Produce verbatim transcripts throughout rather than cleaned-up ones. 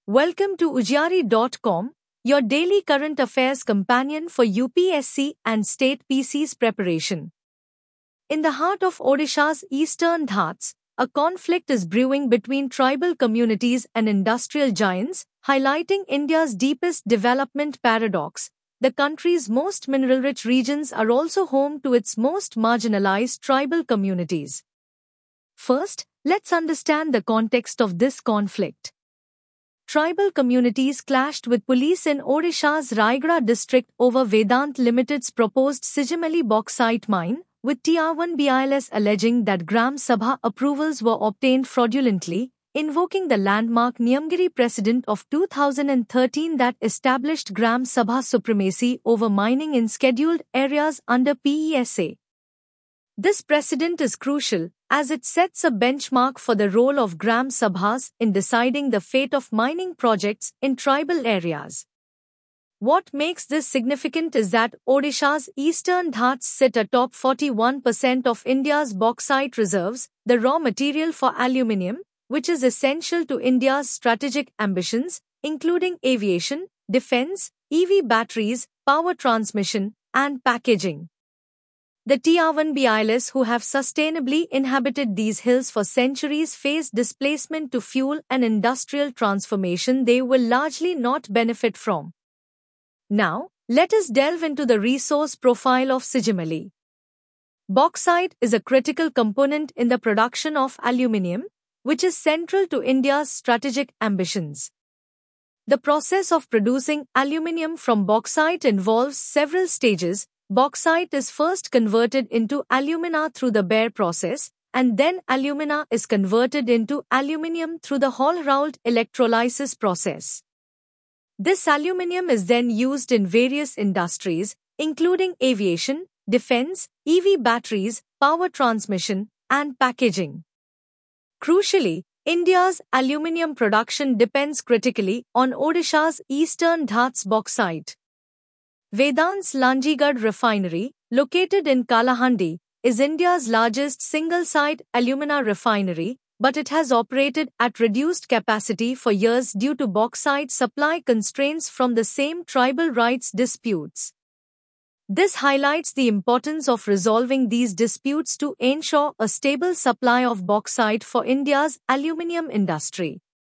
Welcome to Ujjari dot com, your daily current affairs companion for U P S C and state P C's preparation. In the heart of Odisha's eastern Ghats, a conflict is brewing between tribal communities and industrial giants, highlighting India's deepest development paradox. The country's most mineral-rich regions are also home to its most marginalized tribal communities. First, let's understand the context of this conflict. Tribal communities clashed with police in Odisha's Raigada district over Vedant Limited's proposed Sijamali bauxite mine, with T R one B I L S alleging that Gram Sabha approvals were obtained fraudulently, invoking the landmark Niyamgiri precedent of two thousand thirteen that established Gram Sabha supremacy over mining in scheduled areas under P E S A. This precedent is crucial, as it sets a benchmark for the role of Gram Sabhas in deciding the fate of mining projects in tribal areas. What makes this significant is that Odisha's eastern Ghats sit atop forty-one percent of India's bauxite reserves, the raw material for aluminium, which is essential to India's strategic ambitions, including aviation, defense, E V batteries, power transmission, and packaging. The T R one B I L S who have sustainably inhabited these hills for centuries face displacement to fuel an industrial transformation they will largely not benefit from. Now, let us delve into the resource profile of Sijamali. Bauxite is a critical component in the production of aluminium, which is central to India's strategic ambitions. The process of producing aluminium from bauxite involves several stages. Bauxite is first converted into alumina through the Baer process, and then alumina is converted into aluminium through the Hall-Raoult electrolysis process. This aluminium is then used in various industries, including aviation, defense, E V batteries, power transmission, and packaging. Crucially, India's aluminium production depends critically on Odisha's eastern Ghats bauxite. Vedant's Lanjigad refinery, located in Kalahandi, is India's largest single-site alumina refinery, but it has operated at reduced capacity for years due to bauxite supply constraints from the same tribal rights disputes. This highlights the importance of resolving these disputes to ensure a stable supply of bauxite for India's aluminium industry.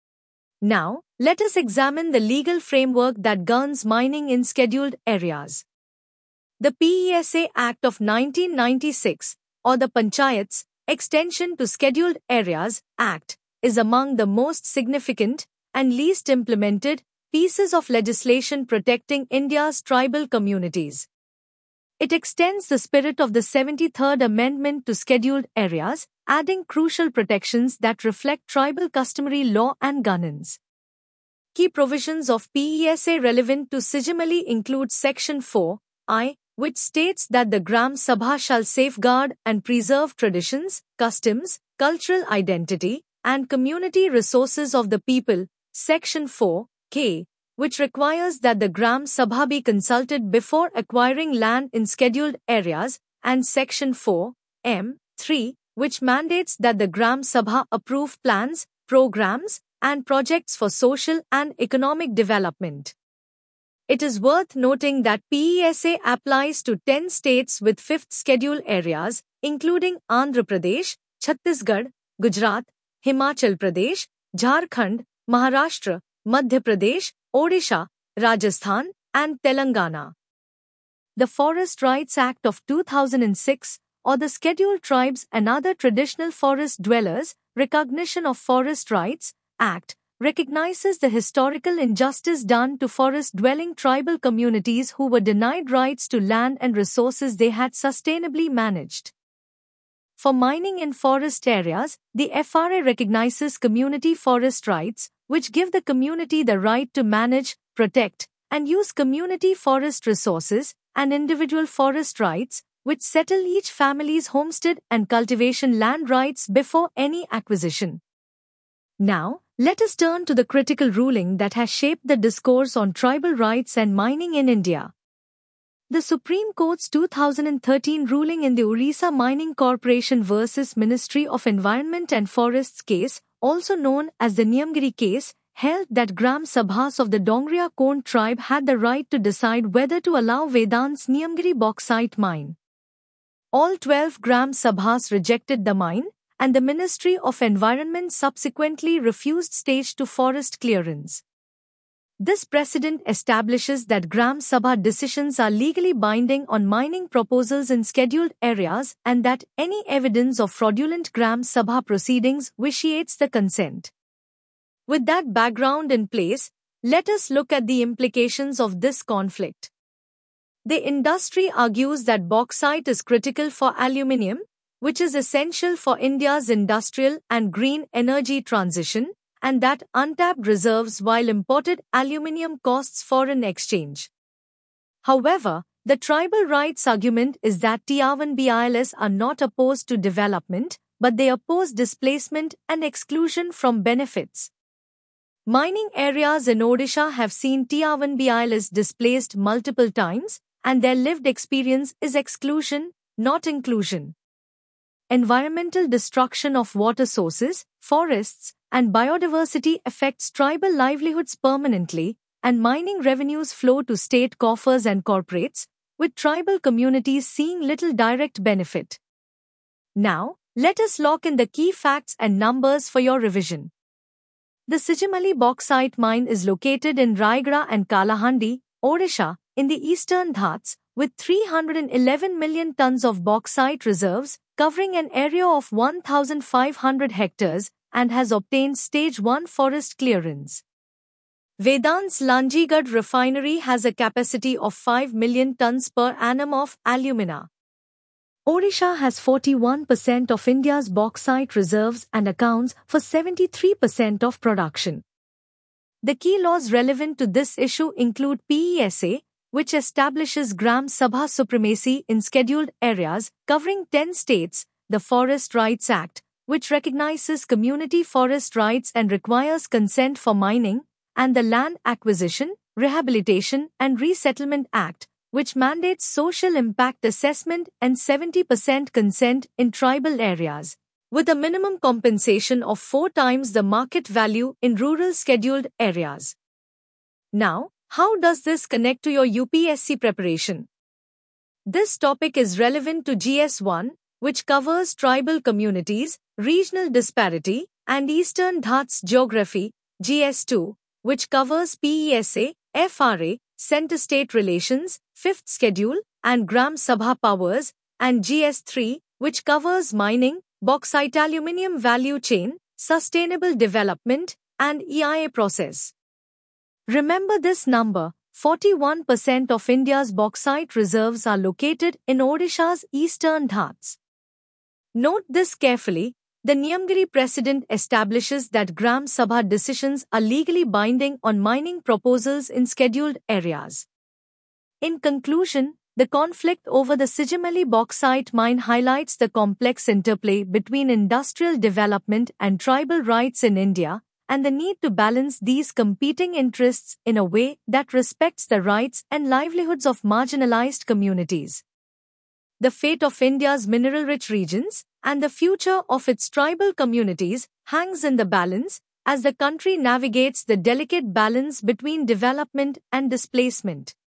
Now, let us examine the legal framework that governs mining in scheduled areas. The P E S A Act of nineteen ninety-six, or the Panchayats Extension to Scheduled Areas Act, is among the most significant and least implemented pieces of legislation protecting India's tribal communities. It extends the spirit of the seventy-third Amendment to scheduled areas, adding crucial protections that reflect tribal customary law and governance. Key provisions of P E S A relevant to Sijamali include Section four I, which states that the Gram Sabha shall safeguard and preserve traditions, customs, cultural identity, and community resources of the people, Section four K, which requires that the Gram Sabha be consulted before acquiring land in scheduled areas, and Section four M three, which mandates that the Gram Sabha approve plans, programs, and projects for social and economic development. It is worth noting that P E S A applies to ten states with fifth schedule areas, including Andhra Pradesh, Chhattisgarh, Gujarat, Himachal Pradesh, Jharkhand, Maharashtra, Madhya Pradesh, Odisha, Rajasthan, and Telangana. The Forest Rights Act of two thousand six, or the Scheduled Tribes and Other Traditional Forest Dwellers Recognition of Forest Rights Act, recognizes the historical injustice done to forest-dwelling tribal communities who were denied rights to land and resources they had sustainably managed. For mining in forest areas, the F R A recognizes community forest rights, which give the community the right to manage, protect, and use community forest resources, and individual forest rights, which settle each family's homestead and cultivation land rights before any acquisition. Now, let us turn to the critical ruling that has shaped the discourse on tribal rights and mining in India. The Supreme Court's two thousand thirteen ruling in the Orissa Mining Corporation versus Ministry of Environment and Forests case, also known as the Niyamgiri case, held that Gram Sabhas of the Dongria Kond tribe had the right to decide whether to allow Vedant's Niyamgiri bauxite mine. All twelve Gram Sabhas rejected the mine, and the Ministry of Environment subsequently refused stage two forest clearance. This precedent establishes that Gram Sabha decisions are legally binding on mining proposals in scheduled areas and that any evidence of fraudulent Gram Sabha proceedings vitiates the consent. With that background in place, let us look at the implications of this conflict. The industry argues that bauxite is critical for aluminium, which is essential for India's industrial and green energy transition, and that untapped reserves while imported aluminium costs foreign exchange. However, the tribal rights argument is that Tiawan B I L S are not opposed to development, but they oppose displacement and exclusion from benefits. Mining areas in Odisha have seen Tiawan B I L S displaced multiple times, and their lived experience is exclusion, not inclusion. Environmental destruction of water sources, forests, and biodiversity affects tribal livelihoods permanently, and mining revenues flow to state coffers and corporates, with tribal communities seeing little direct benefit. Now, let us lock in the key facts and numbers for your revision. The Sijamali bauxite mine is located in Raigada and Kalahandi, Odisha, in the eastern Ghats, with three hundred eleven million tons of bauxite reserves, covering an area of one thousand five hundred hectares, and has obtained Stage one forest clearance. Vedant's Lanjigad refinery has a capacity of five million tons per annum of alumina. Odisha has forty-one percent of India's bauxite reserves and accounts for seventy-three percent of production. The key laws relevant to this issue include P E S A, which establishes Gram Sabha supremacy in scheduled areas covering ten states, the Forest Rights Act, which recognizes community forest rights and requires consent for mining, and the Land Acquisition, Rehabilitation and Resettlement Act, which mandates social impact assessment and seventy percent consent in tribal areas, with a minimum compensation of four times the market value in rural scheduled areas. Now, how does this connect to your U P S C preparation? This topic is relevant to G S one, which covers tribal communities, regional disparity, and Eastern Ghats geography, G S two, which covers P E S A, F R A, center-state relations, fifth schedule, and Gram Sabha powers, and G S three, which covers mining, bauxite aluminium value chain, sustainable development, and E I A process. Remember this number, forty-one percent of India's bauxite reserves are located in Odisha's eastern Ghats. Note this carefully. The Niyamgiri precedent establishes that Gram Sabha decisions are legally binding on mining proposals in scheduled areas. In conclusion, the conflict over the Sijamali bauxite mine highlights the complex interplay between industrial development and tribal rights in India, and the need to balance these competing interests in a way that respects the rights and livelihoods of marginalized communities. The fate of India's mineral-rich regions and the future of its tribal communities hangs in the balance as the country navigates the delicate balance between development and displacement.